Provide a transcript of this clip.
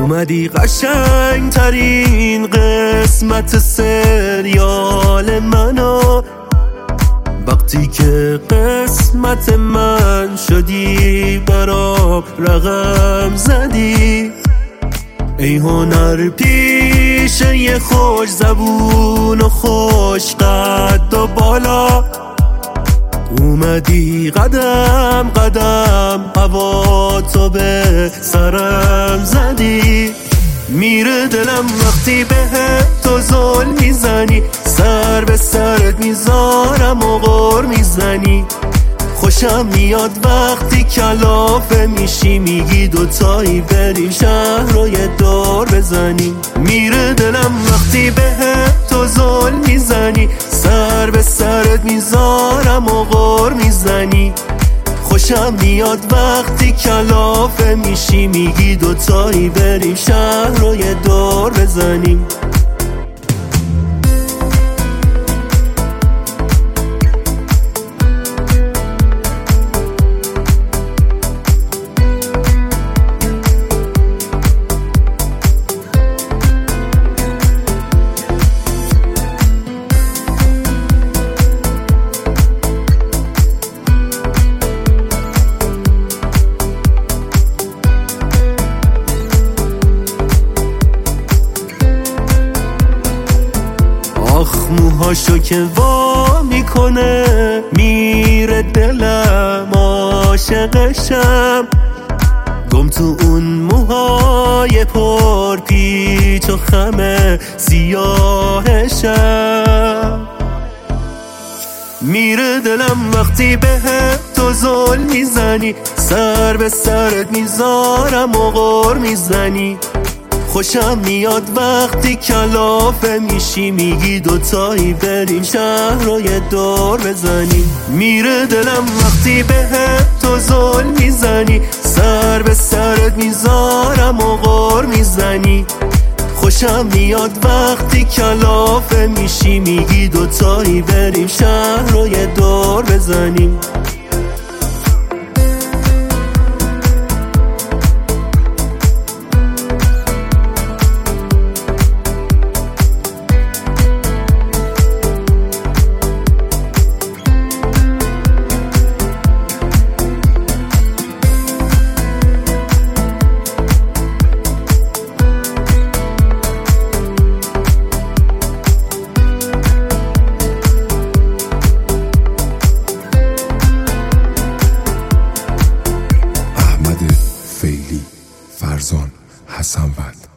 اومدی قشنگ ترین قسمت سریال منو، وقتی که قسمت من شدی برام رقم زدی. ای هنر پیشه یه خوش زبون و خوش قد و بالا، اومدی قدم قدم هوا تو به سرم زدی. میره دلم وقتی به تو زل میزنی، سر به سرت میذارم و غر میزنی. خوشم میاد وقتی کلافه میشی، میگی دوتایی بریم شهر رو یه دور بزنیم. میره دلم وقتی به تو زل میزنی، سر به سرت میذارم و غر میزنی. خوشم میاد وقتی کلافه میشی، میگی دوتایی بریم شهر رو یه دور بزنیم. آخ موهاشو که وا میکنه، میره دلم عاشقشم. گم تو اون موهای پر پیچ و خم سیاهشم. میره دلم وقتی به تو زل میزنی، سر به سرت میذارم و غر میزنی. خوشم میاد وقتی کلافه میشی، میگی دوتایی بریم شهر رو یه دور بزنیم. میره دلم وقتی به تو زل میزنی، سر به سرت میذارم و غر میزنی. خوشم میاد وقتی کلافه میشی، میگی دوتایی بریم شهر رو یه دور بزنیم. فیلی، فرزان، حسن‌ود.